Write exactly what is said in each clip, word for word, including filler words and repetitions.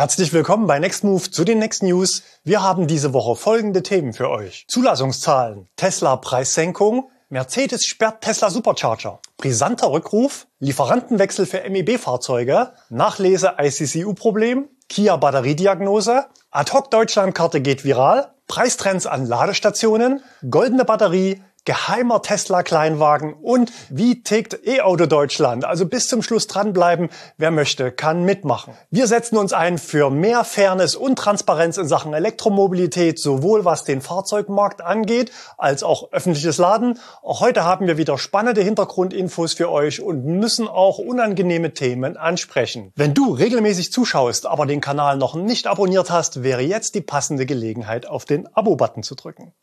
Herzlich willkommen bei Nextmove zu den Next News. Wir haben diese Woche folgende Themen für euch. Zulassungszahlen, Tesla Preissenkung, Mercedes sperrt Tesla Supercharger, brisanter Rückruf, Lieferantenwechsel für M E B-Fahrzeuge, Nachlese I C C U-Problem, Kia Batteriediagnose, Ad-Hoc-Deutschlandkarte geht viral, Preistrends an Ladestationen, goldene Batterie, geheimer Tesla-Kleinwagen und wie tickt E-Auto Deutschland? Also bis zum Schluss dranbleiben. Wer möchte, kann mitmachen. Wir setzen uns ein für mehr Fairness und Transparenz in Sachen Elektromobilität, sowohl was den Fahrzeugmarkt angeht, als auch öffentliches Laden. Auch heute haben wir wieder spannende Hintergrundinfos für euch und müssen auch unangenehme Themen ansprechen. Wenn du regelmäßig zuschaust, aber den Kanal noch nicht abonniert hast, wäre jetzt die passende Gelegenheit, auf den Abo-Button zu drücken.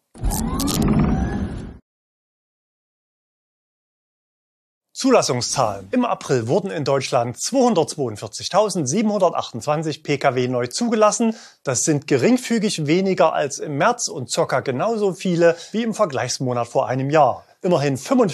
Zulassungszahlen. Im April wurden in Deutschland zweihundertzweiundvierzigtausendsiebenhundertachtundzwanzig Pkw neu zugelassen. Das sind geringfügig weniger als im März und circa genauso viele wie im Vergleichsmonat vor einem Jahr. Immerhin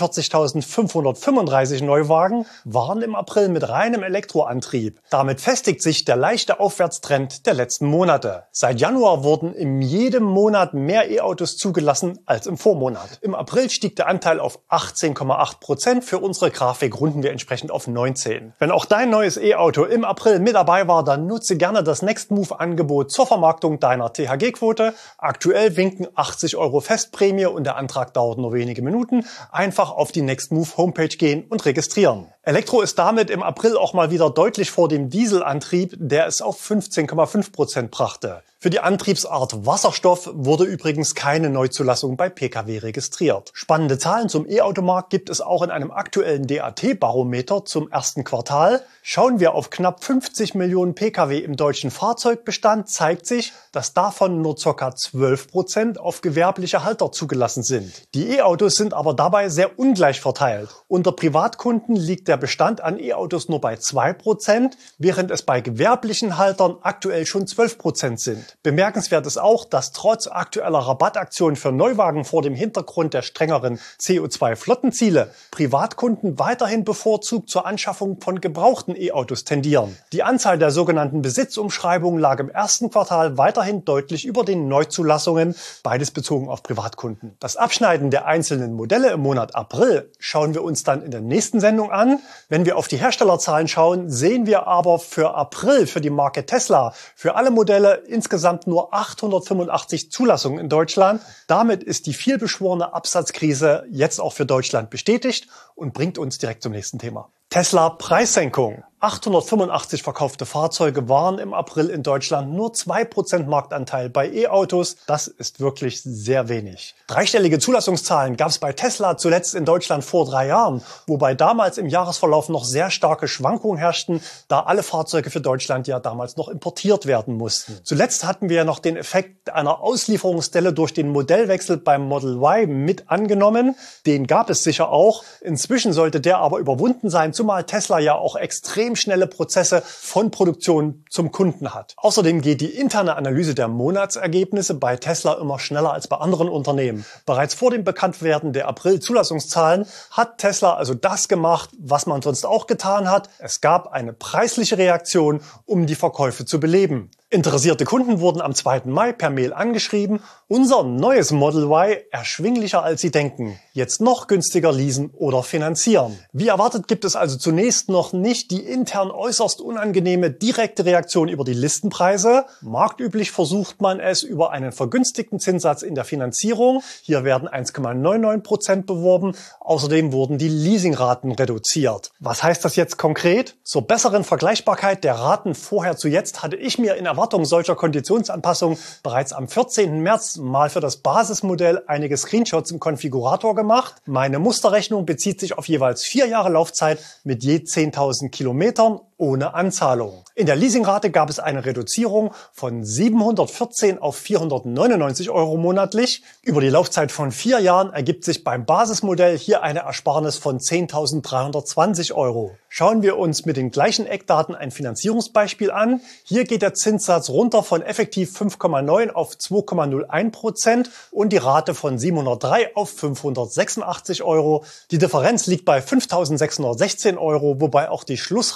fünfundvierzigtausendfünfhundertfünfunddreißig Neuwagen waren im April mit reinem Elektroantrieb. Damit festigt sich der leichte Aufwärtstrend der letzten Monate. Seit Januar wurden in jedem Monat mehr E-Autos zugelassen als im Vormonat. Im April stieg der Anteil auf achtzehn Komma acht Prozent. Für unsere Grafik runden wir entsprechend auf neunzehn. Wenn auch dein neues E-Auto im April mit dabei war, dann nutze gerne das Nextmove-Angebot zur Vermarktung deiner T H G-Quote. Aktuell winken achtzig Euro Festprämie und der Antrag dauert nur wenige Minuten. Einfach auf die Nextmove Homepage gehen und registrieren. Elektro ist damit im April auch mal wieder deutlich vor dem Dieselantrieb, der es auf fünfzehn Komma fünf Prozent brachte. Für die Antriebsart Wasserstoff wurde übrigens keine Neuzulassung bei Pkw registriert. Spannende Zahlen zum E-Automarkt gibt es auch in einem aktuellen D A T-Barometer zum ersten Quartal. Schauen wir auf knapp fünfzig Millionen Pkw im deutschen Fahrzeugbestand, zeigt sich, dass davon nur ca. zwölf Prozent auf gewerbliche Halter zugelassen sind. Die E-Autos sind aber dabei sehr ungleich verteilt. Unter Privatkunden liegt der Bestand an E-Autos nur bei zwei Prozent, während es bei gewerblichen Haltern aktuell schon zwölf Prozent sind. Bemerkenswert ist auch, dass trotz aktueller Rabattaktionen für Neuwagen vor dem Hintergrund der strengeren C O zwei Flottenziele Privatkunden weiterhin bevorzugt zur Anschaffung von gebrauchten E-Autos tendieren. Die Anzahl der sogenannten Besitzumschreibungen lag im ersten Quartal weiterhin deutlich über den Neuzulassungen, beides bezogen auf Privatkunden. Das Abschneiden der einzelnen Modelle im Monat April schauen wir uns dann in der nächsten Sendung an. Wenn wir auf die Herstellerzahlen schauen, sehen wir aber für April für die Marke Tesla für alle Modelle insgesamt nur achthundertfünfundachtzig Zulassungen in Deutschland. Damit ist die vielbeschworene Absatzkrise jetzt auch für Deutschland bestätigt und bringt uns direkt zum nächsten Thema. Tesla Preissenkung. achthundertfünfundachtzig verkaufte Fahrzeuge waren im April in Deutschland nur zwei Prozent Marktanteil bei E-Autos. Das ist wirklich sehr wenig. Dreistellige Zulassungszahlen gab es bei Tesla zuletzt in Deutschland vor drei Jahren, wobei damals im Jahresverlauf noch sehr starke Schwankungen herrschten, da alle Fahrzeuge für Deutschland ja damals noch importiert werden mussten. Zuletzt hatten wir ja noch den Effekt einer Auslieferungsdelle durch den Modellwechsel beim Model Y mit angenommen. Den gab es sicher auch. Inzwischen sollte der aber überwunden sein, zumal Tesla ja auch extrem schnelle Prozesse von Produktion zum Kunden hat. Außerdem geht die interne Analyse der Monatsergebnisse bei Tesla immer schneller als bei anderen Unternehmen. Bereits vor dem Bekanntwerden der April-Zulassungszahlen hat Tesla also das gemacht, was man sonst auch getan hat. Es gab eine preisliche Reaktion, um die Verkäufe zu beleben. Interessierte Kunden wurden am zweiten Mai per Mail angeschrieben, unser neues Model Y erschwinglicher als Sie denken. Jetzt noch günstiger leasen oder finanzieren. Wie erwartet gibt es also zunächst noch nicht die intern äußerst unangenehme direkte Reaktion über die Listenpreise. Marktüblich versucht man es über einen vergünstigten Zinssatz in der Finanzierung. Hier werden eins Komma neunundneunzig Prozent beworben. Außerdem wurden die Leasingraten reduziert. Was heißt das jetzt konkret? Zur besseren Vergleichbarkeit der Raten vorher zu jetzt hatte ich mir in Erwartung solcher Konditionsanpassungen bereits am vierzehnten März mal für das Basismodell einige Screenshots im Konfigurator gemacht. Meine Musterrechnung bezieht sich auf jeweils vier Jahre Laufzeit mit je zehntausend Kilometern ohne Anzahlung. In der Leasingrate gab es eine Reduzierung von siebenhundertvierzehn auf vierhundertneunundneunzig Euro monatlich. Über die Laufzeit von vier Jahren ergibt sich beim Basismodell hier eine Ersparnis von zehntausenddreihundertzwanzig Euro. Schauen wir uns mit den gleichen Eckdaten ein Finanzierungsbeispiel an. Hier geht der Zinssatz runter von effektiv fünf Komma neun auf zwei Komma null eins Prozent und die Rate von siebenhundertdrei auf fünfhundertsechsundachtzig Euro. Die Differenz liegt bei fünftausendsechshundertsechzehn Euro, wobei auch die Schlussrate gering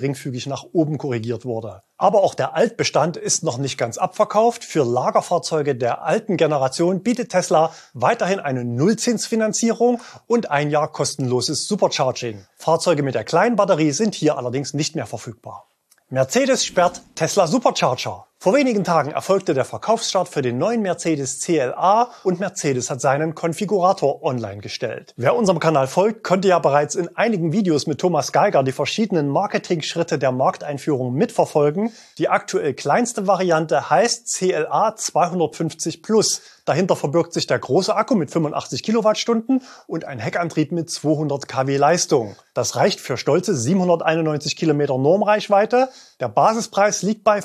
geringfügig nach oben korrigiert wurde. Aber auch der Altbestand ist noch nicht ganz abverkauft. Für Lagerfahrzeuge der alten Generation bietet Tesla weiterhin eine Nullzinsfinanzierung und ein Jahr kostenloses Supercharging. Fahrzeuge mit der kleinen Batterie sind hier allerdings nicht mehr verfügbar. Mercedes sperrt Tesla Supercharger. Vor wenigen Tagen erfolgte der Verkaufsstart für den neuen Mercedes C L A und Mercedes hat seinen Konfigurator online gestellt. Wer unserem Kanal folgt, konnte ja bereits in einigen Videos mit Thomas Geiger die verschiedenen Marketingschritte der Markteinführung mitverfolgen. Die aktuell kleinste Variante heißt C L A zweihundertfünfzig Plus. Dahinter verbirgt sich der große Akku mit fünfundachtzig Kilowattstunden und ein Heckantrieb mit zweihundert Kilowatt Leistung. Das reicht für stolze siebenhunderteinundneunzig Kilometer Normreichweite. Der Basispreis liegt bei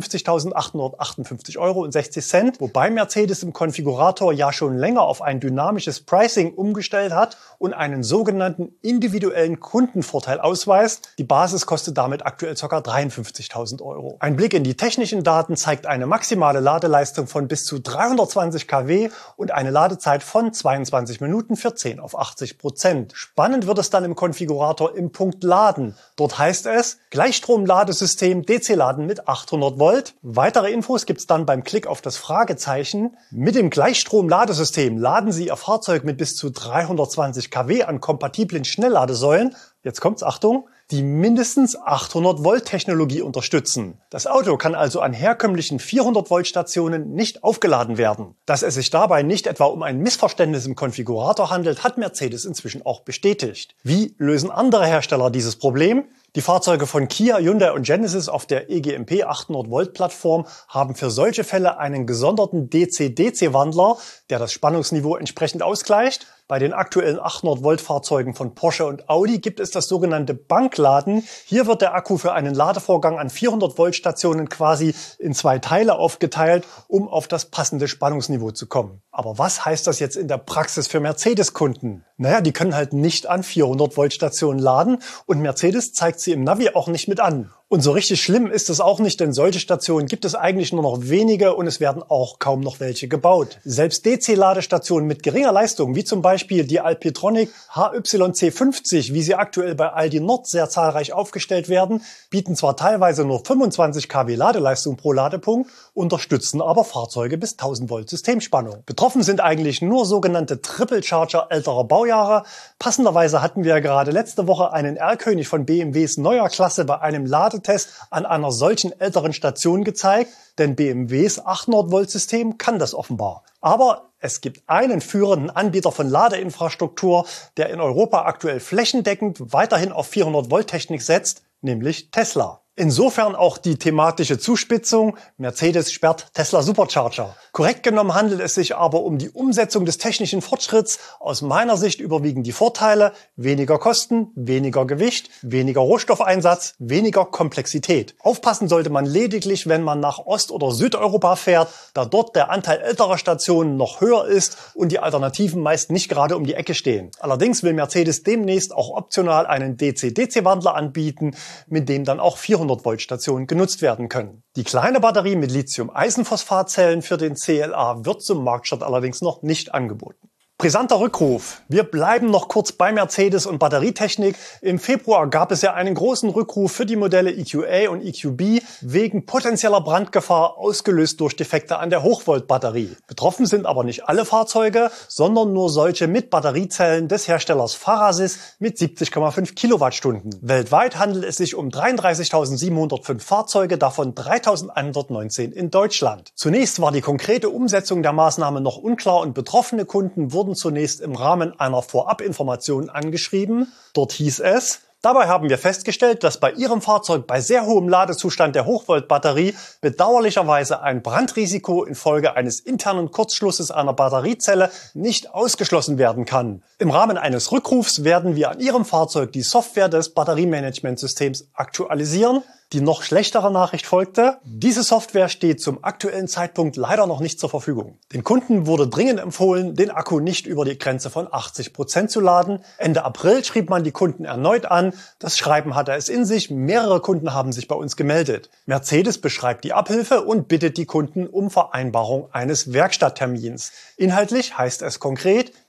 fünfundfünfzigtausendachthundertachtundfünfzig Euro und sechzig Cent, wobei Mercedes im Konfigurator ja schon länger auf ein dynamisches Pricing umgestellt hat und einen sogenannten individuellen Kundenvorteil ausweist. Die Basis kostet damit aktuell ca. dreiundfünfzigtausend Euro. Ein Blick in die technischen Daten zeigt eine maximale Ladeleistung von bis zu dreihundertzwanzig Kilowatt und eine Ladezeit von zweiundzwanzig Minuten für zehn auf achtzig Prozent. Spannend wird es dann im Konfigurator im Punkt Laden. Dort heißt es Gleichstrom-Ladesystem D C-Laden mit achthundert Volt. Weitere Infos gibt's dann beim Klick auf das Fragezeichen. Mit dem Gleichstrom-Ladesystem laden Sie Ihr Fahrzeug mit bis zu dreihundertzwanzig Kilowatt an kompatiblen Schnellladesäulen. Jetzt kommt's, Achtung, die mindestens achthundert Volt Technologie unterstützen. Das Auto kann also an herkömmlichen vierhundert Volt Stationen nicht aufgeladen werden. Dass es sich dabei nicht etwa um ein Missverständnis im Konfigurator handelt, hat Mercedes inzwischen auch bestätigt. Wie lösen andere Hersteller dieses Problem? Die Fahrzeuge von Kia, Hyundai und Genesis auf der E G M P achthundert Volt Plattform haben für solche Fälle einen gesonderten D C D C Wandler, der das Spannungsniveau entsprechend ausgleicht. Bei den aktuellen achthundert Volt Fahrzeugen von Porsche und Audi gibt es das sogenannte Bankladen. Hier wird der Akku für einen Ladevorgang an vierhundert Volt Stationen quasi in zwei Teile aufgeteilt, um auf das passende Spannungsniveau zu kommen. Aber was heißt das jetzt in der Praxis für Mercedes-Kunden? Naja, die können halt nicht an vierhundert Volt Stationen laden und Mercedes zeigt sie im Navi auch nicht mit an. Und so richtig schlimm ist es auch nicht, denn solche Stationen gibt es eigentlich nur noch wenige und es werden auch kaum noch welche gebaut. Selbst D C-Ladestationen mit geringer Leistung, wie zum Beispiel die Alpitronic H Y C fünfzig, wie sie aktuell bei Aldi Nord sehr zahlreich aufgestellt werden, bieten zwar teilweise nur fünfundzwanzig Kilowatt Ladeleistung pro Ladepunkt, unterstützen aber Fahrzeuge bis tausend Volt Systemspannung. Betroffen sind eigentlich nur sogenannte Triple Charger älterer Baujahre. Passenderweise hatten wir gerade letzte Woche einen R-König von B M Ws neuer Klasse bei einem Ladetest an einer solchen älteren Station gezeigt, denn B M Ws achthundert Volt System kann das offenbar. Aber es gibt einen führenden Anbieter von Ladeinfrastruktur, der in Europa aktuell flächendeckend weiterhin auf vierhundert Volt Technik setzt, nämlich Tesla. Insofern auch die thematische Zuspitzung, Mercedes sperrt Tesla Supercharger. Korrekt genommen handelt es sich aber um die Umsetzung des technischen Fortschritts. Aus meiner Sicht überwiegen die Vorteile: weniger Kosten, weniger Gewicht, weniger Rohstoffeinsatz, weniger Komplexität. Aufpassen sollte man lediglich, wenn man nach Ost- oder Südeuropa fährt, da dort der Anteil älterer Stationen noch höher ist und die Alternativen meist nicht gerade um die Ecke stehen. Allerdings will Mercedes demnächst auch optional einen D C D C Wandler anbieten, mit dem dann auch vierhundert Volt Stationen genutzt werden können. Die kleine Batterie mit Lithium-Eisenphosphat-Zellen für den C L A wird zum Marktstart allerdings noch nicht angeboten. Brisanter Rückruf. Wir bleiben noch kurz bei Mercedes und Batterietechnik. Im Februar gab es ja einen großen Rückruf für die Modelle E Q A und E Q B wegen potenzieller Brandgefahr, ausgelöst durch Defekte an der Hochvolt-Batterie. Betroffen sind aber nicht alle Fahrzeuge, sondern nur solche mit Batteriezellen des Herstellers Farasis mit siebzig Komma fünf Kilowattstunden. Weltweit handelt es sich um dreiunddreißigtausendsiebenhundertfünf Fahrzeuge, davon dreitausendeinhundertneunzehn in Deutschland. Zunächst war die konkrete Umsetzung der Maßnahme noch unklar und betroffene Kunden wurden zunächst im Rahmen einer Vorabinformation angeschrieben. Dort hieß es: Dabei haben wir festgestellt, dass bei Ihrem Fahrzeug bei sehr hohem Ladezustand der Hochvoltbatterie bedauerlicherweise ein Brandrisiko infolge eines internen Kurzschlusses einer Batteriezelle nicht ausgeschlossen werden kann. Im Rahmen eines Rückrufs werden wir an Ihrem Fahrzeug die Software des Batteriemanagementsystems aktualisieren. Die noch schlechtere Nachricht folgte: Diese Software steht zum aktuellen Zeitpunkt leider noch nicht zur Verfügung. Den Kunden wurde dringend empfohlen, den Akku nicht über die Grenze von achtzig Prozent zu laden. Ende April schrieb man die Kunden erneut an. Das Schreiben hatte es in sich. Mehrere Kunden haben sich bei uns gemeldet. Mercedes beschreibt die Abhilfe und bittet die Kunden um Vereinbarung eines Werkstatttermins. Inhaltlich heißt es konkret: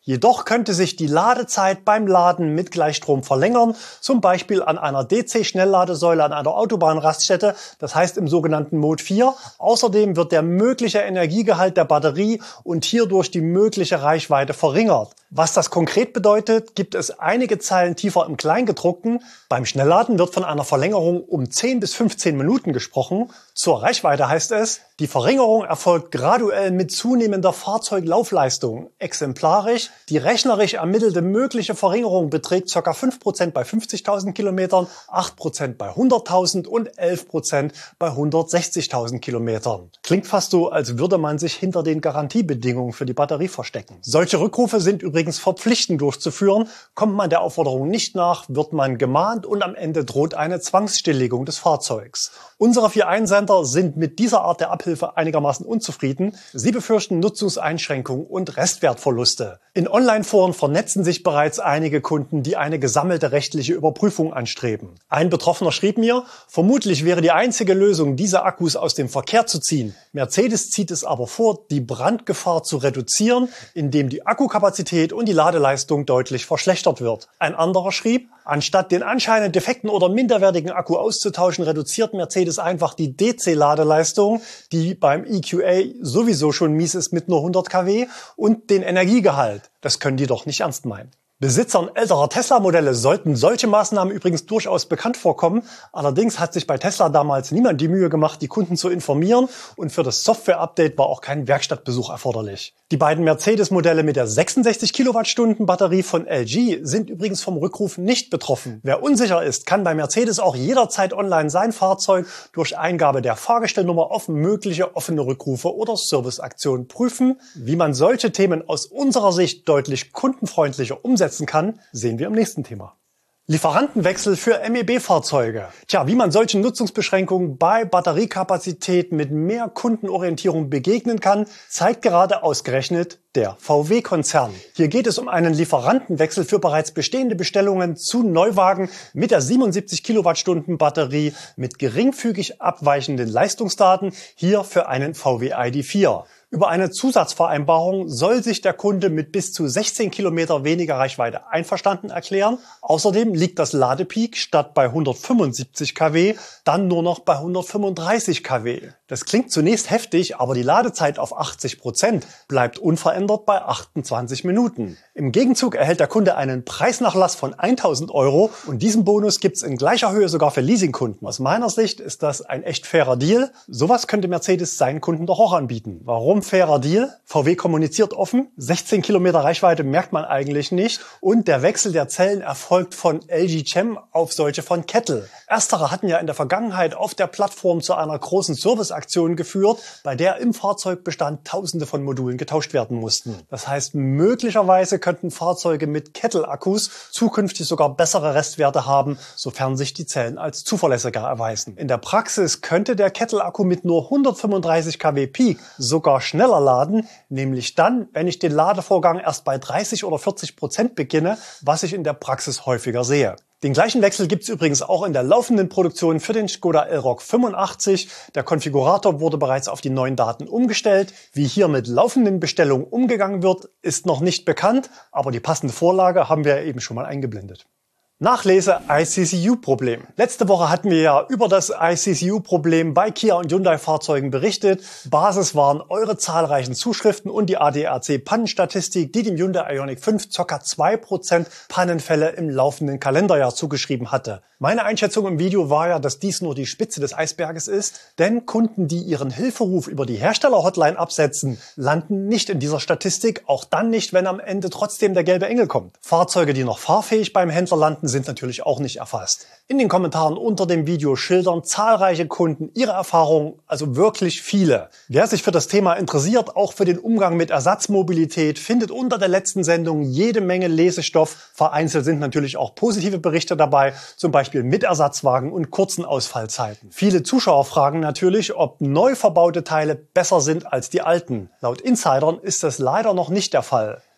Jedoch könnte sich die Ladezeit beim Laden mit Gleichstrom verlängern, zum Beispiel an einer D C-Schnellladesäule an einer Autobahnraststätte, das heißt im sogenannten Mode vier. Außerdem wird der mögliche Energiegehalt der Batterie und hierdurch die mögliche Reichweite verringert. Was das konkret bedeutet, gibt es einige Zeilen tiefer im Kleingedruckten. Beim Schnellladen wird von einer Verlängerung um zehn bis fünfzehn Minuten gesprochen. Zur Reichweite heißt es, die Verringerung erfolgt graduell mit zunehmender Fahrzeuglaufleistung. Exemplarisch, die rechnerisch ermittelte mögliche Verringerung beträgt ca. fünf Prozent bei fünfzigtausend Kilometern, acht Prozent bei hunderttausend und elf Prozent bei hundertsechzigtausend Kilometern. Klingt fast so, als würde man sich hinter den Garantiebedingungen für die Batterie verstecken. Solche Rückrufe sind übrigens verpflichtend durchzuführen. Kommt man der Aufforderung nicht nach, wird man gemahnt und am Ende droht eine Zwangsstilllegung des Fahrzeugs. Unsere vier Einsender sind mit dieser Art der Abhilfe einigermaßen unzufrieden. Sie befürchten Nutzungseinschränkungen und Restwertverluste. In Online-Foren vernetzen sich bereits einige Kunden, die eine gesammelte rechtliche Überprüfung anstreben. Ein Betroffener schrieb mir, vermutlich wäre die einzige Lösung, diese Akkus aus dem Verkehr zu ziehen. Mercedes zieht es aber vor, die Brandgefahr zu reduzieren, indem die Akkukapazität und die Ladeleistung deutlich verschlechtert wird. Ein anderer schrieb, anstatt den anscheinend defekten oder minderwertigen Akku auszutauschen, reduziert Mercedes einfach die D C-Ladeleistung, die beim E Q A sowieso schon mies ist mit nur hundert Kilowatt, und den Energiegehalt. Das können die doch nicht ernst meinen. Besitzern älterer Tesla-Modelle sollten solche Maßnahmen übrigens durchaus bekannt vorkommen. Allerdings hat sich bei Tesla damals niemand die Mühe gemacht, die Kunden zu informieren, und für das Software-Update war auch kein Werkstattbesuch erforderlich. Die beiden Mercedes-Modelle mit der sechsundsechzig Kilowattstunden Batterie von L G sind übrigens vom Rückruf nicht betroffen. Wer unsicher ist, kann bei Mercedes auch jederzeit online sein Fahrzeug durch Eingabe der Fahrgestellnummer auf mögliche offene Rückrufe oder Serviceaktionen prüfen. Wie man solche Themen aus unserer Sicht deutlich kundenfreundlicher umsetzen kann, sehen wir im nächsten Thema. Lieferantenwechsel für M E B-Fahrzeuge. Tja, wie man solchen Nutzungsbeschränkungen bei Batteriekapazität mit mehr Kundenorientierung begegnen kann, zeigt gerade ausgerechnet der V W-Konzern. Hier geht es um einen Lieferantenwechsel für bereits bestehende Bestellungen zu Neuwagen mit der siebenundsiebzig Kilowattstunden Batterie mit geringfügig abweichenden Leistungsdaten, hier für einen V W I D vier. Über eine Zusatzvereinbarung soll sich der Kunde mit bis zu sechzehn Kilometer weniger Reichweite einverstanden erklären. Außerdem liegt das Ladepeak statt bei hundertfünfundsiebzig Kilowatt dann nur noch bei hundertfünfunddreißig Kilowatt. Das klingt zunächst heftig, aber die Ladezeit auf achtzig Prozent bleibt unverändert bei achtundzwanzig Minuten. Im Gegenzug erhält der Kunde einen Preisnachlass von tausend Euro und diesen Bonus gibt's in gleicher Höhe sogar für Leasingkunden. Aus meiner Sicht ist das ein echt fairer Deal. Sowas könnte Mercedes seinen Kunden doch auch anbieten. Warum fairer Deal? V W kommuniziert offen, sechzehn Kilometer Reichweite merkt man eigentlich nicht und der Wechsel der Zellen erfolgt von L G Chem auf solche von Kettle. Erstere hatten ja in der Vergangenheit auf der Plattform zu einer großen Serviceaktion geführt, bei der im Fahrzeugbestand Tausende von Modulen getauscht werden mussten. Das heißt, möglicherweise könnten Fahrzeuge mit Kettle-Akkus zukünftig sogar bessere Restwerte haben, sofern sich die Zellen als zuverlässiger erweisen. In der Praxis könnte der Kettle-Akku mit nur hundertfünfunddreißig Kilowatt Peak sogar schneller laden, nämlich dann, wenn ich den Ladevorgang erst bei dreißig oder vierzig Prozent beginne, was ich in der Praxis häufiger sehe. Den gleichen Wechsel gibt es übrigens auch in der laufenden Produktion für den Skoda Elroq fünfundachtzig. Der Konfigurator wurde bereits auf die neuen Daten umgestellt. Wie hier mit laufenden Bestellungen umgegangen wird, ist noch nicht bekannt, aber die passende Vorlage haben wir eben schon mal eingeblendet. Nachlese I C C U-Problem. Letzte Woche hatten wir ja über das I C C U-Problem bei Kia und Hyundai-Fahrzeugen berichtet. Basis waren eure zahlreichen Zuschriften und die A D A C-Pannenstatistik, die dem Hyundai Ioniq fünf ca. zwei Prozent Pannenfälle im laufenden Kalenderjahr zugeschrieben hatte. Meine Einschätzung im Video war ja, dass dies nur die Spitze des Eisberges ist, denn Kunden, die ihren Hilferuf über die Hersteller-Hotline absetzen, landen nicht in dieser Statistik, auch dann nicht, wenn am Ende trotzdem der gelbe Engel kommt. Fahrzeuge, die noch fahrfähig beim Händler landen, sind natürlich auch nicht erfasst. In den Kommentaren unter dem Video schildern zahlreiche Kunden ihre Erfahrungen, also wirklich viele. Wer sich für das Thema interessiert, auch für den Umgang mit Ersatzmobilität, findet unter der letzten Sendung jede Menge Lesestoff. Vereinzelt sind natürlich auch positive Berichte dabei, zum Beispiel mit Ersatzwagen und kurzen Ausfallzeiten. Viele Zuschauer fragen natürlich, ob neu verbaute Teile besser sind als die alten. Laut Insidern ist das leider noch nicht der Fall.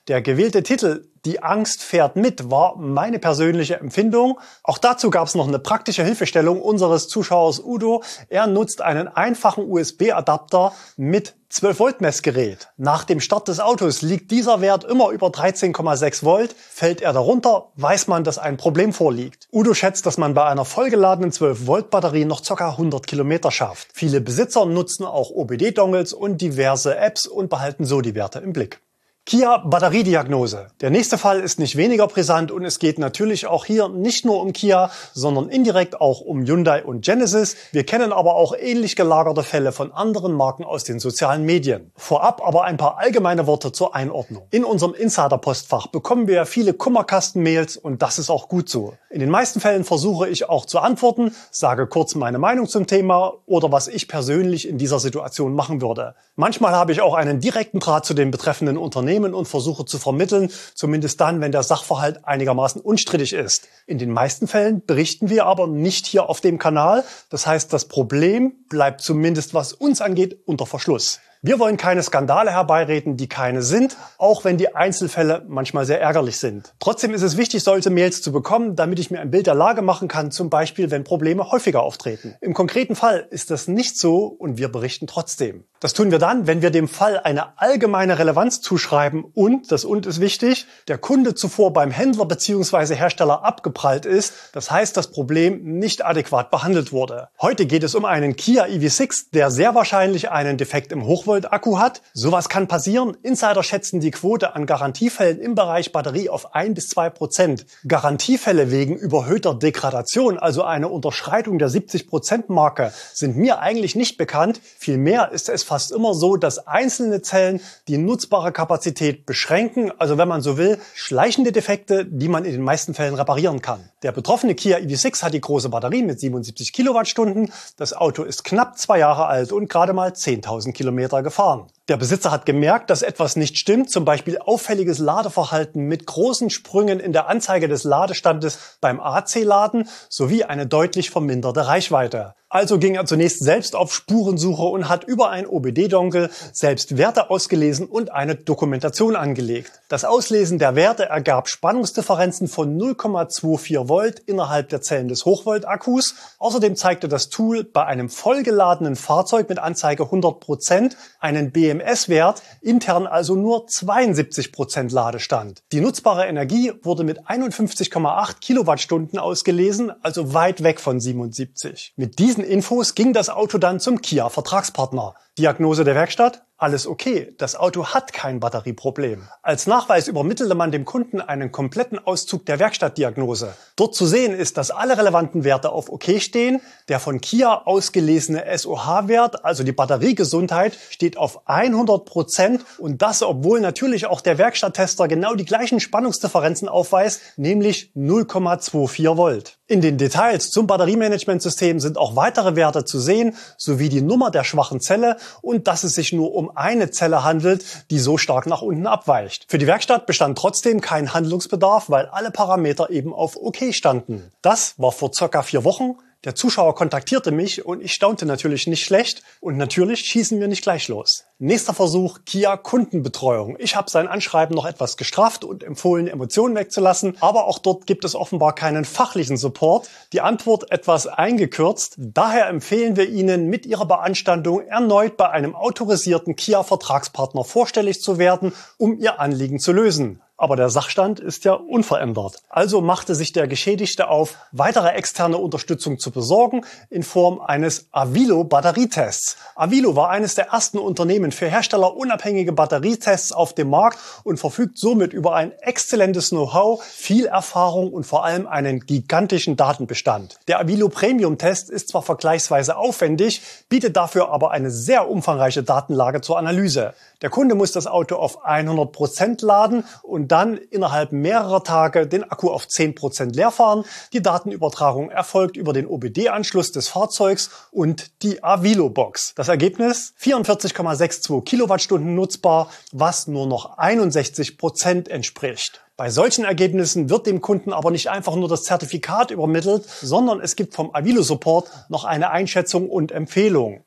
Der gewählte Titel "Die Angst fährt mit" war meine persönliche Empfindung. Auch dazu gab es noch eine praktische Hilfestellung unseres Zuschauers Udo. Er nutzt einen einfachen U S B-Adapter mit zwölf Volt Messgerät. Nach dem Start des Autos liegt dieser Wert immer über dreizehn Komma sechs Volt. Fällt er darunter, weiß man, dass ein Problem vorliegt. Udo schätzt, dass man bei einer vollgeladenen zwölf Volt Batterie noch ca. hundert Kilometer schafft. Viele Besitzer nutzen auch O B D-Dongles und diverse Apps und behalten so die Werte im Blick. Kia Batteriediagnose. Der nächste Fall ist nicht weniger brisant und es geht natürlich auch hier nicht nur um Kia, sondern indirekt auch um Hyundai und Genesis. Wir kennen aber auch ähnlich gelagerte Fälle von anderen Marken aus den sozialen Medien. Vorab aber ein paar allgemeine Worte zur Einordnung. In unserem Insider-Postfach bekommen wir viele Kummerkasten-Mails und das ist auch gut so. In den meisten Fällen versuche ich auch zu antworten, sage kurz meine Meinung zum Thema oder was ich persönlich in dieser Situation machen würde. Manchmal habe ich auch einen direkten Draht zu den betreffenden Unternehmen und versuche zu vermitteln, zumindest dann, wenn der Sachverhalt einigermaßen unstrittig ist. In den meisten Fällen berichten wir aber nicht hier auf dem Kanal. Das heißt, das Problem bleibt zumindest, was uns angeht, unter Verschluss. Wir wollen keine Skandale herbeireden, die keine sind, auch wenn die Einzelfälle manchmal sehr ärgerlich sind. Trotzdem ist es wichtig, solche Mails zu bekommen, damit ich mir ein Bild der Lage machen kann, zum Beispiel, wenn Probleme häufiger auftreten. Im konkreten Fall ist das nicht so und wir berichten trotzdem. Das tun wir dann, wenn wir dem Fall eine allgemeine Relevanz zuschreiben und, das und ist wichtig, der Kunde zuvor beim Händler bzw. Hersteller abgeprallt ist. Das heißt, das Problem nicht adäquat behandelt wurde. Heute geht es um einen Kia E V sechs, der sehr wahrscheinlich einen Defekt im Hochvolt-Akku hat. Sowas kann passieren. Insider schätzen die Quote an Garantiefällen im Bereich Batterie auf ein bis zwei Prozent. Garantiefälle wegen überhöhter Degradation, also eine Unterschreitung der siebzig Prozent Marke, sind mir eigentlich nicht bekannt. Vielmehr ist es fast immer so, dass einzelne Zellen die nutzbare Kapazität beschränken, also wenn man so will, schleichende Defekte, die man in den meisten Fällen reparieren kann. Der betroffene Kia E V sechs hat die große Batterie mit siebenundsiebzig Kilowattstunden. Das Auto ist knapp zwei Jahre alt und gerade mal zehntausend Kilometer gefahren. Der Besitzer hat gemerkt, dass etwas nicht stimmt, zum Beispiel auffälliges Ladeverhalten mit großen Sprüngen in der Anzeige des Ladestandes beim A C-Laden sowie eine deutlich verminderte Reichweite. Also ging er zunächst selbst auf Spurensuche und hat über ein O B D-Dongle selbst Werte ausgelesen und eine Dokumentation angelegt. Das Auslesen der Werte ergab Spannungsdifferenzen von null Komma vierundzwanzig Volt innerhalb der Zellen des Hochvolt-Akkus. Außerdem zeigte das Tool bei einem vollgeladenen Fahrzeug mit Anzeige hundert Prozent einen B M S-Wert, intern also nur zweiundsiebzig Prozent Ladestand. Die nutzbare Energie wurde mit einundfünfzig Komma acht Kilowattstunden ausgelesen, also weit weg von siebenundsiebzig. Mit diesen Infos ging das Auto dann zum Kia-Vertragspartner. Diagnose der Werkstatt? Alles okay, das Auto hat kein Batterieproblem. Als Nachweis übermittelte man dem Kunden einen kompletten Auszug der Werkstattdiagnose. Dort zu sehen ist, dass alle relevanten Werte auf OK stehen. Der von Kia ausgelesene S O H-Wert, also die Batteriegesundheit, steht auf hundert Prozent und das, obwohl natürlich auch der Werkstatttester genau die gleichen Spannungsdifferenzen aufweist, nämlich null Komma vierundzwanzig Volt. In den Details zum Batteriemanagementsystem sind auch weitere Werte zu sehen, sowie die Nummer der schwachen Zelle und dass es sich nur um eine Zelle handelt, die so stark nach unten abweicht. Für die Werkstatt bestand trotzdem kein Handlungsbedarf, weil alle Parameter eben auf OK standen. Das war vor circa vier Wochen. Der Zuschauer kontaktierte mich und ich staunte natürlich nicht schlecht und natürlich schießen wir nicht gleich los. Nächster Versuch, Kia Kundenbetreuung. Ich habe sein Anschreiben noch etwas gestrafft und empfohlen, Emotionen wegzulassen, aber auch dort gibt es offenbar keinen fachlichen Support. Die Antwort etwas eingekürzt. Daher empfehlen wir Ihnen, mit Ihrer Beanstandung erneut bei einem autorisierten Kia-Vertragspartner vorstellig zu werden, um Ihr Anliegen zu lösen. Aber der Sachstand ist ja unverändert. Also machte sich der Geschädigte auf, weitere externe Unterstützung zu besorgen in Form eines Avilo-Batterietests. Avilo war eines der ersten Unternehmen für herstellerunabhängige Batterietests auf dem Markt und verfügt somit über ein exzellentes Know-how, viel Erfahrung und vor allem einen gigantischen Datenbestand. Der Avilo Premium-Test ist zwar vergleichsweise aufwendig, bietet dafür aber eine sehr umfangreiche Datenlage zur Analyse. Der Kunde muss das Auto auf hundert Prozent laden und dann innerhalb mehrerer Tage den Akku auf zehn Prozent leer fahren. Die Datenübertragung erfolgt über den O B D-Anschluss des Fahrzeugs und die Avilo-Box. Das Ergebnis? vierundvierzig Komma zweiundsechzig Kilowattstunden nutzbar, was nur noch einundsechzig Prozent entspricht. Bei solchen Ergebnissen wird dem Kunden aber nicht einfach nur das Zertifikat übermittelt, sondern es gibt vom Avilo Support noch eine Einschätzung und Empfehlung.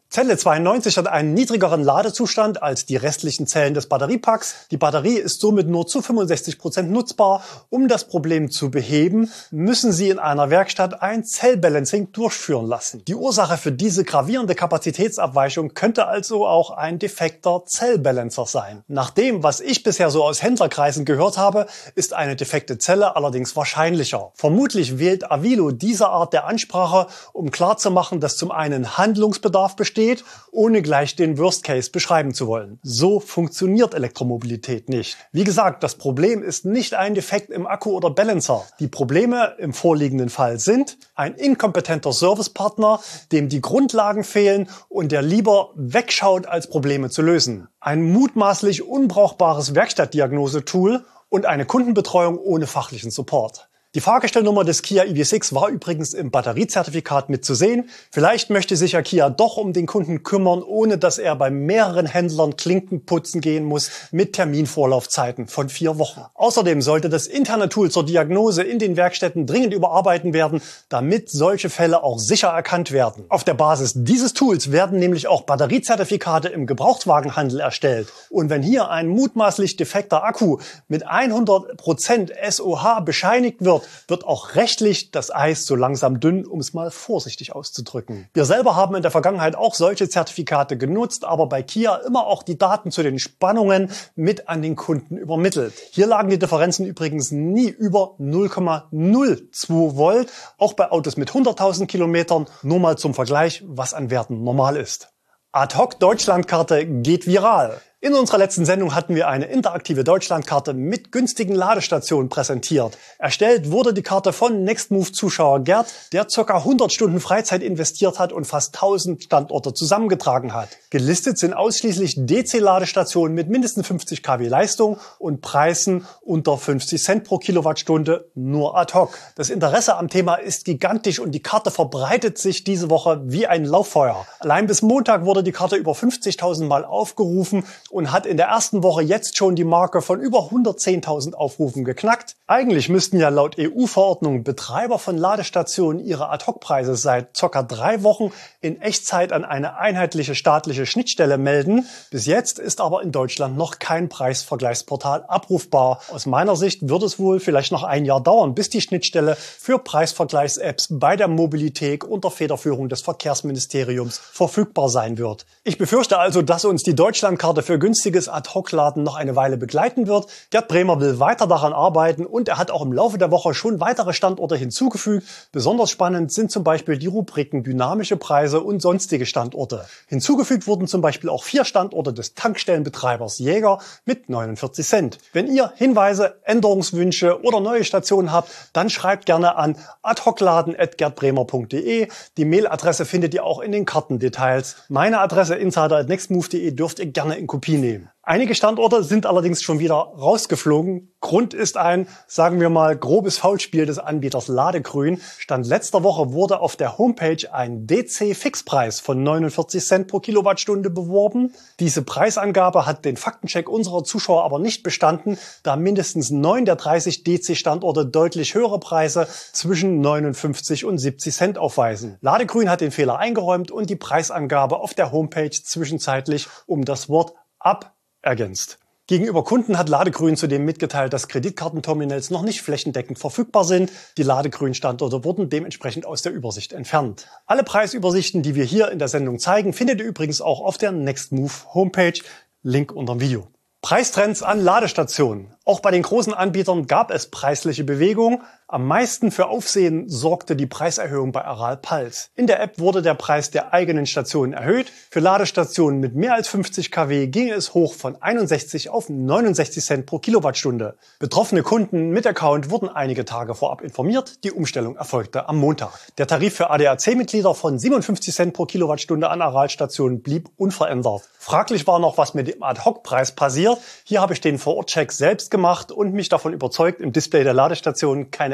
Zelle zweiundneunzig hat einen niedrigeren Ladezustand als die restlichen Zellen des Batteriepacks. Die Batterie ist somit nur zu fünfundsechzig Prozent nutzbar. Um das Problem zu beheben, müssen Sie in einer Werkstatt ein Zellbalancing durchführen lassen. Die Ursache für diese gravierende Kapazitätsabweichung könnte also auch ein defekter Zellbalancer sein. Nach dem, was ich bisher so aus Händlerkreisen gehört habe, ist eine defekte Zelle allerdings wahrscheinlicher. Vermutlich wählt Avilo diese Art der Ansprache, um klarzumachen, dass zum einen Handlungsbedarf besteht, ohne gleich den Worst Case beschreiben zu wollen. So funktioniert Elektromobilität nicht. Wie gesagt, das Problem ist nicht ein Defekt im Akku oder Balancer. Die Probleme im vorliegenden Fall sind ein inkompetenter Servicepartner, dem die Grundlagen fehlen und der lieber wegschaut, als Probleme zu lösen. Ein mutmaßlich unbrauchbares Werkstattdiagnosetool und eine Kundenbetreuung ohne fachlichen Support. Die Fahrgestellnummer des Kia E V sechs war übrigens im Batteriezertifikat mit zu sehen. Vielleicht möchte sich ja Kia doch um den Kunden kümmern, ohne dass er bei mehreren Händlern Klinken putzen gehen muss mit Terminvorlaufzeiten von vier Wochen. Außerdem sollte das interne Tool zur Diagnose in den Werkstätten dringend überarbeitet werden, damit solche Fälle auch sicher erkannt werden. Auf der Basis dieses Tools werden nämlich auch Batteriezertifikate im Gebrauchtwagenhandel erstellt. Und wenn hier ein mutmaßlich defekter Akku mit hundert Prozent S O H bescheinigt wird, wird auch rechtlich das Eis so langsam dünn, um es mal vorsichtig auszudrücken. Wir selber haben in der Vergangenheit auch solche Zertifikate genutzt, aber bei Kia immer auch die Daten zu den Spannungen mit an den Kunden übermittelt. Hier lagen die Differenzen übrigens nie über null Komma null zwei Volt, auch bei Autos mit hunderttausend Kilometern. Nur mal zum Vergleich, was an Werten normal ist. Ad-hoc Deutschlandkarte geht viral. In unserer letzten Sendung hatten wir eine interaktive Deutschlandkarte mit günstigen Ladestationen präsentiert. Erstellt wurde die Karte von Nextmove-Zuschauer Gerd, der ca. hundert Stunden Freizeit investiert hat und fast tausend Standorte zusammengetragen hat. Gelistet sind ausschließlich D C-Ladestationen mit mindestens fünfzig Kilowatt Leistung und Preisen unter fünfzig Cent pro Kilowattstunde, nur ad hoc. Das Interesse am Thema ist gigantisch und die Karte verbreitet sich diese Woche wie ein Lauffeuer. Allein bis Montag wurde die Karte über fünfzigtausend Mal aufgerufen und hat in der ersten Woche jetzt schon die Marke von über hundertzehntausend Aufrufen geknackt. Eigentlich müssten ja laut E U-Verordnung Betreiber von Ladestationen ihre Ad-Hoc-Preise seit ca. drei Wochen in Echtzeit an eine einheitliche staatliche Schnittstelle melden. Bis jetzt ist aber in Deutschland noch kein Preisvergleichsportal abrufbar. Aus meiner Sicht wird es wohl vielleicht noch ein Jahr dauern, bis die Schnittstelle für Preisvergleichs-Apps bei der Mobilität unter Federführung des Verkehrsministeriums verfügbar sein wird. Ich befürchte also, dass uns die Deutschlandkarte für günstiges Ad-Hoc-Laden noch eine Weile begleiten wird. Gerd Bremer will weiter daran arbeiten und er hat auch im Laufe der Woche schon weitere Standorte hinzugefügt. Besonders spannend sind zum Beispiel die Rubriken dynamische Preise und sonstige Standorte. Hinzugefügt wurden zum Beispiel auch vier Standorte des Tankstellenbetreibers Jäger mit neunundvierzig Cent. Wenn ihr Hinweise, Änderungswünsche oder neue Stationen habt, dann schreibt gerne an adhocladen at gerdbremer punkt de. Die Mailadresse findet ihr auch in den Kartendetails. Meine Adresse insider at nextmove punkt de dürft ihr gerne in Kopie nehmen. Einige Standorte sind allerdings schon wieder rausgeflogen. Grund ist ein, sagen wir mal, grobes Foulspiel des Anbieters Ladegrün. Stand letzter Woche wurde auf der Homepage ein D C-Fixpreis von neunundvierzig Cent pro Kilowattstunde beworben. Diese Preisangabe hat den Faktencheck unserer Zuschauer aber nicht bestanden, da mindestens neun der dreißig D C-Standorte deutlich höhere Preise zwischen neunundfünfzig und siebzig Cent aufweisen. Ladegrün hat den Fehler eingeräumt und die Preisangabe auf der Homepage zwischenzeitlich um das Wort ab ergänzt. Gegenüber Kunden hat Ladegrün zudem mitgeteilt, dass Kreditkartenterminals noch nicht flächendeckend verfügbar sind. Die Ladegrün-Standorte wurden dementsprechend aus der Übersicht entfernt. Alle Preisübersichten, die wir hier in der Sendung zeigen, findet ihr übrigens auch auf der Nextmove Homepage. Link unter dem Video. Preistrends an Ladestationen. Auch bei den großen Anbietern gab es preisliche Bewegungen. Am meisten für Aufsehen sorgte die Preiserhöhung bei Aral Puls. In der App wurde der Preis der eigenen Stationen erhöht. Für Ladestationen mit mehr als fünfzig Kilowatt ging es hoch von einundsechzig auf neunundsechzig Cent pro Kilowattstunde. Betroffene Kunden mit Account wurden einige Tage vorab informiert. Die Umstellung erfolgte am Montag. Der Tarif für A D A C-Mitglieder von siebenundfünfzig Cent pro Kilowattstunde an Aral-Stationen blieb unverändert. Fraglich war noch, was mit dem Ad-Hoc-Preis passiert. Hier habe ich den Vor-Ort-Check selbst gemacht und mich davon überzeugt, im Display der Ladestation keine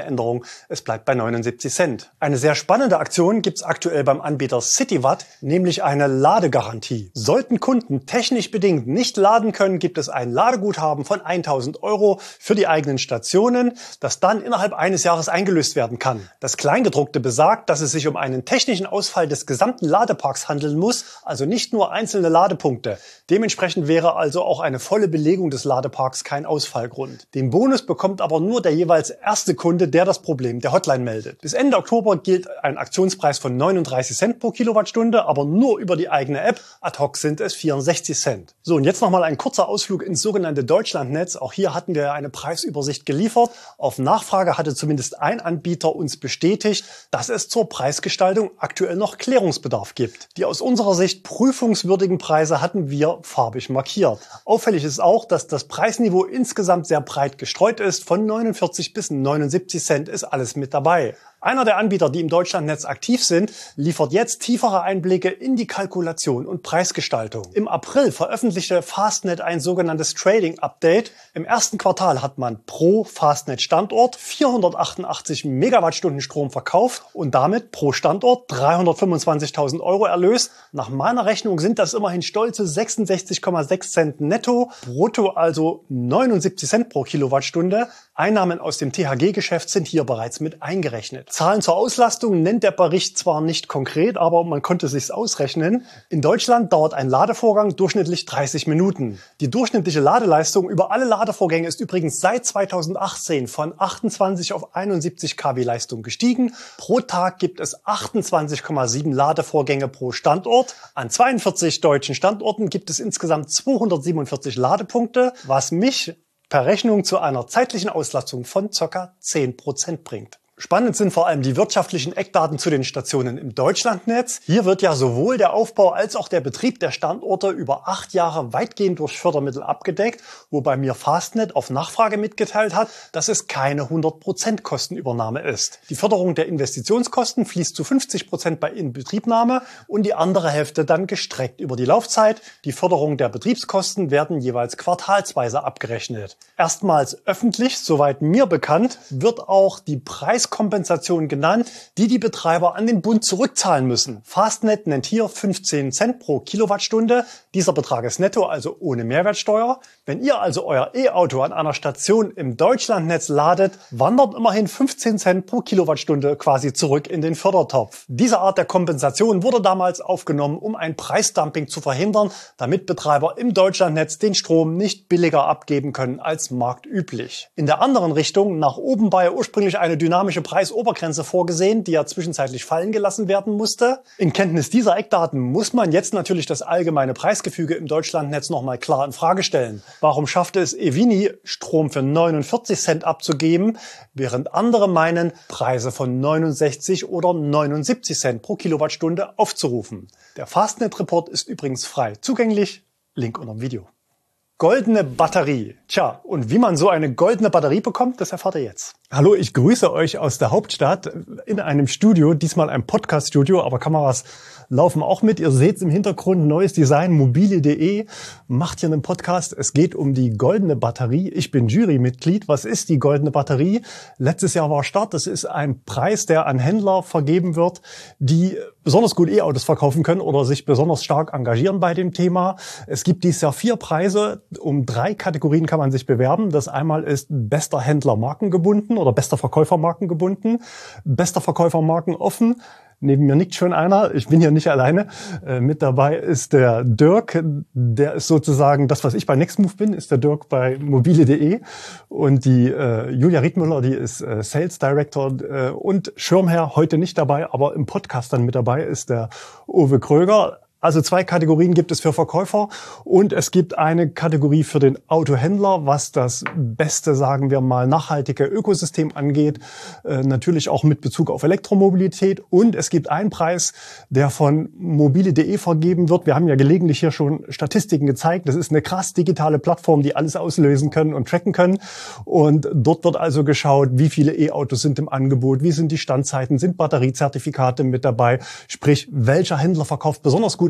keine Änderung. Es bleibt bei neunundsiebzig Cent. Eine sehr spannende Aktion gibt es aktuell beim Anbieter CityWatt, nämlich eine Ladegarantie. Sollten Kunden technisch bedingt nicht laden können, gibt es ein Ladeguthaben von tausend Euro für die eigenen Stationen, das dann innerhalb eines Jahres eingelöst werden kann. Das Kleingedruckte besagt, dass es sich um einen technischen Ausfall des gesamten Ladeparks handeln muss, also nicht nur einzelne Ladepunkte. Dementsprechend wäre also auch eine volle Belegung des Ladeparks kein Ausfallgrund. Den Bonus bekommt aber nur der jeweils erste Kunde, der das Problem der Hotline meldet. Bis Ende Oktober gilt ein Aktionspreis von neununddreißig Cent pro Kilowattstunde, aber nur über die eigene App. Ad hoc sind es vierundsechzig Cent. So, und jetzt nochmal ein kurzer Ausflug ins sogenannte Deutschlandnetz. Auch hier hatten wir eine Preisübersicht geliefert. Auf Nachfrage hatte zumindest ein Anbieter uns bestätigt, dass es zur Preisgestaltung aktuell noch Klärungsbedarf gibt. Die aus unserer Sicht prüfungswürdigen Preise hatten wir farbig markiert. Auffällig ist auch, dass das Preisniveau insgesamt sehr breit gestreut ist. Von neunundvierzig bis neunundsiebzig Cent ist alles mit dabei. Einer der Anbieter, die im Deutschlandnetz aktiv sind, liefert jetzt tiefere Einblicke in die Kalkulation und Preisgestaltung. Im April veröffentlichte Fastnet ein sogenanntes Trading-Update. Im ersten Quartal hat man pro Fastnet-Standort vierhundertachtundachtzig Megawattstunden Strom verkauft und damit pro Standort dreihundertfünfundzwanzigtausend Euro erlöst. Nach meiner Rechnung sind das immerhin stolze sechsundsechzig Komma sechs Cent netto, brutto also neunundsiebzig Cent pro Kilowattstunde. Einnahmen aus dem T H G-Geschäft sind hier bereits mit eingerechnet. Zahlen zur Auslastung nennt der Bericht zwar nicht konkret, aber man konnte sich's ausrechnen. In Deutschland dauert ein Ladevorgang durchschnittlich dreißig Minuten. Die durchschnittliche Ladeleistung über alle Ladevorgänge ist übrigens seit zweitausendachtzehn von achtundzwanzig auf einundsiebzig Kilowatt Leistung gestiegen. Pro Tag gibt es achtundzwanzig Komma sieben Ladevorgänge pro Standort. An zweiundvierzig deutschen Standorten gibt es insgesamt zweihundertsiebenundvierzig Ladepunkte, was mich per Rechnung zu einer zeitlichen Auslastung von ca. zehn Prozent bringt. Spannend sind vor allem die wirtschaftlichen Eckdaten zu den Stationen im Deutschlandnetz. Hier wird ja sowohl der Aufbau als auch der Betrieb der Standorte über acht Jahre weitgehend durch Fördermittel abgedeckt, wobei mir Fastnet auf Nachfrage mitgeteilt hat, dass es keine hundert Prozent Kostenübernahme ist. Die Förderung der Investitionskosten fließt zu fünfzig Prozent bei Inbetriebnahme und die andere Hälfte dann gestreckt über die Laufzeit. Die Förderung der Betriebskosten werden jeweils quartalsweise abgerechnet. Erstmals öffentlich, soweit mir bekannt, wird auch die Preis Kompensation genannt, die die Betreiber an den Bund zurückzahlen müssen. Fastnet nennt hier fünfzehn Cent pro Kilowattstunde. Dieser Betrag ist netto, also ohne Mehrwertsteuer. Wenn ihr also euer E-Auto an einer Station im Deutschlandnetz ladet, wandern immerhin fünfzehn Cent pro Kilowattstunde quasi zurück in den Fördertopf. Diese Art der Kompensation wurde damals aufgenommen, um ein Preisdumping zu verhindern, damit Betreiber im Deutschlandnetz den Strom nicht billiger abgeben können als marktüblich. In der anderen Richtung, nach oben war ja ursprünglich eine dynamische Preisobergrenze vorgesehen, die ja zwischenzeitlich fallen gelassen werden musste. In Kenntnis dieser Eckdaten muss man jetzt natürlich das allgemeine Preisgefüge im Deutschlandnetz nochmal klar in Frage stellen. Warum schaffte es Evini, Strom für neunundvierzig Cent abzugeben, während andere meinen, Preise von neunundsechzig oder neunundsiebzig Cent pro Kilowattstunde aufzurufen? Der Fastnet-Report ist übrigens frei zugänglich. Link unter dem Video. Goldene Batterie. Tja, und wie man so eine goldene Batterie bekommt, das erfahrt ihr jetzt. Hallo, ich grüße euch aus der Hauptstadt in einem Studio, diesmal ein Podcast-Studio, aber Kameras laufen auch mit. Ihr seht im Hintergrund neues Design, mobile punkt de macht hier einen Podcast. Es geht um die goldene Batterie. Ich bin Jurymitglied. Was ist die goldene Batterie? Letztes Jahr war Start. Das ist ein Preis, der an Händler vergeben wird, die besonders gut E-Autos verkaufen können oder sich besonders stark engagieren bei dem Thema. Es gibt dieses Jahr vier Preise. Um drei Kategorien kann man sich bewerben. Das einmal ist bester Händler markengebunden oder bester Verkäufer markengebunden, bester Verkäufer markenoffen. Neben mir nickt schon einer. Ich bin hier nicht alleine. Äh, mit dabei ist der Dirk. Der ist sozusagen das, was ich bei Nextmove bin, ist der Dirk bei mobile punkt de. Und die äh, Julia Riedmüller, die ist äh, Sales Director äh, und Schirmherr, heute nicht dabei, aber im Podcast dann mit dabei ist der Uwe Kröger. Also zwei Kategorien gibt es für Verkäufer und es gibt eine Kategorie für den Autohändler, was das beste, sagen wir mal, nachhaltige Ökosystem angeht. Äh, natürlich auch mit Bezug auf Elektromobilität. Und es gibt einen Preis, der von mobile punkt de vergeben wird. Wir haben ja gelegentlich hier schon Statistiken gezeigt. Das ist eine krass digitale Plattform, die alles auslösen können und tracken können. Und dort wird also geschaut, wie viele E-Autos sind im Angebot, wie sind die Standzeiten, sind Batteriezertifikate mit dabei. Sprich, welcher Händler verkauft besonders gut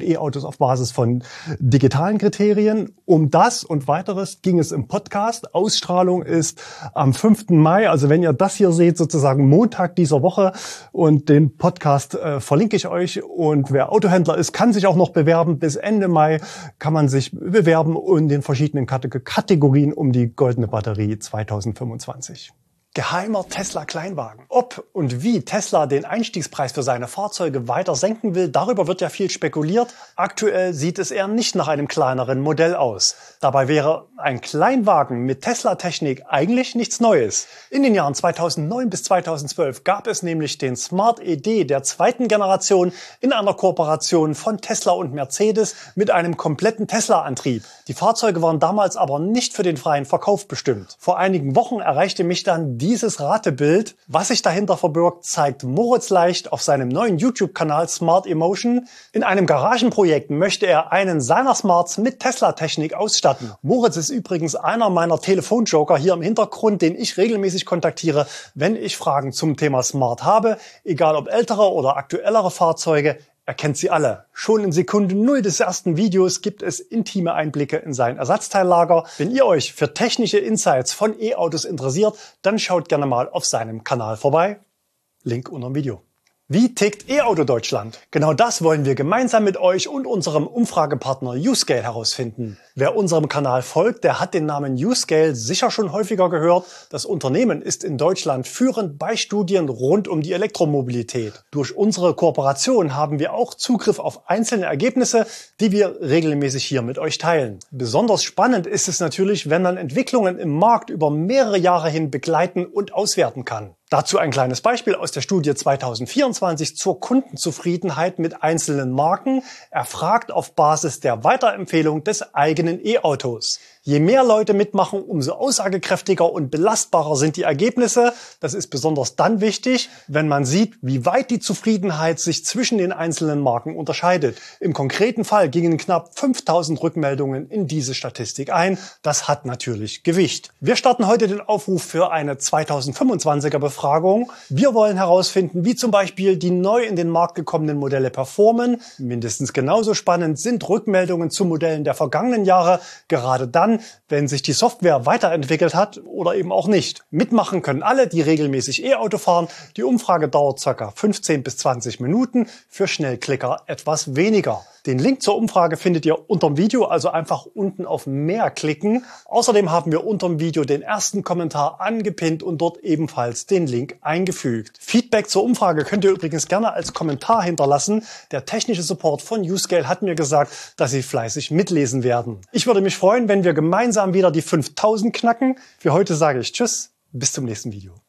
E-Autos auf Basis von digitalen Kriterien. Um das und weiteres ging es im Podcast. Ausstrahlung ist am fünften Mai. Also wenn ihr das hier seht, sozusagen Montag dieser Woche. Und den Podcast äh, verlinke ich euch. Und wer Autohändler ist, kann sich auch noch bewerben. Bis Ende Mai kann man sich bewerben in den verschiedenen Kategorien um die goldene Batterie zweitausendfünfundzwanzig. Geheimer Tesla-Kleinwagen. Ob und wie Tesla den Einstiegspreis für seine Fahrzeuge weiter senken will, darüber wird ja viel spekuliert. Aktuell sieht es eher nicht nach einem kleineren Modell aus. Dabei wäre ein Kleinwagen mit Tesla-Technik eigentlich nichts Neues. In den Jahren zweitausendneun bis zweitausendzwölf gab es nämlich den Smart E D der zweiten Generation in einer Kooperation von Tesla und Mercedes mit einem kompletten Tesla-Antrieb. Die Fahrzeuge waren damals aber nicht für den freien Verkauf bestimmt. Vor einigen Wochen erreichte mich dann dieses Ratebild. Was sich dahinter verbirgt, zeigt Moritz Leicht auf seinem neuen YouTube-Kanal Smart Emotion. In einem Garagenprojekt möchte er einen seiner Smarts mit Tesla-Technik ausstatten. Moritz ist übrigens einer meiner Telefonjoker hier im Hintergrund, den ich regelmäßig kontaktiere, wenn ich Fragen zum Thema Smart habe. Egal ob ältere oder aktuellere Fahrzeuge, er kennt sie alle. Schon in Sekunde Null des ersten Videos gibt es intime Einblicke in sein Ersatzteillager. Wenn ihr euch für technische Insights von E-Autos interessiert, dann schaut gerne mal auf seinem Kanal vorbei. Link unter dem Video. Wie tickt E-Auto Deutschland? Genau das wollen wir gemeinsam mit euch und unserem Umfragepartner Uscale herausfinden. Wer unserem Kanal folgt, der hat den Namen Uscale sicher schon häufiger gehört. Das Unternehmen ist in Deutschland führend bei Studien rund um die Elektromobilität. Durch unsere Kooperation haben wir auch Zugriff auf einzelne Ergebnisse, die wir regelmäßig hier mit euch teilen. Besonders spannend ist es natürlich, wenn man Entwicklungen im Markt über mehrere Jahre hin begleiten und auswerten kann. Dazu ein kleines Beispiel aus der Studie zweitausendvierundzwanzig zur Kundenzufriedenheit mit einzelnen Marken, erfragt auf Basis der Weiterempfehlung des eigenen E-Autos. Je mehr Leute mitmachen, umso aussagekräftiger und belastbarer sind die Ergebnisse. Das ist besonders dann wichtig, wenn man sieht, wie weit die Zufriedenheit sich zwischen den einzelnen Marken unterscheidet. Im konkreten Fall gingen knapp fünftausend Rückmeldungen in diese Statistik ein. Das hat natürlich Gewicht. Wir starten heute den Aufruf für eine zweitausendfünfundzwanziger Befragung. Wir wollen herausfinden, wie zum Beispiel die neu in den Markt gekommenen Modelle performen. Mindestens genauso spannend sind Rückmeldungen zu Modellen der vergangenen Jahre, gerade dann, wenn sich die Software weiterentwickelt hat oder eben auch nicht. Mitmachen können alle, die regelmäßig E-Auto fahren. Die Umfrage dauert ca. fünfzehn bis zwanzig Minuten, für Schnellklicker etwas weniger. Den Link zur Umfrage findet ihr unter dem Video, also einfach unten auf Mehr klicken. Außerdem haben wir unter dem Video den ersten Kommentar angepinnt und dort ebenfalls den Link eingefügt. Feedback zur Umfrage könnt ihr übrigens gerne als Kommentar hinterlassen. Der technische Support von Uscale hat mir gesagt, dass sie fleißig mitlesen werden. Ich würde mich freuen, wenn wir gemeinsam wieder die fünftausend knacken. Für heute sage ich Tschüss, bis zum nächsten Video.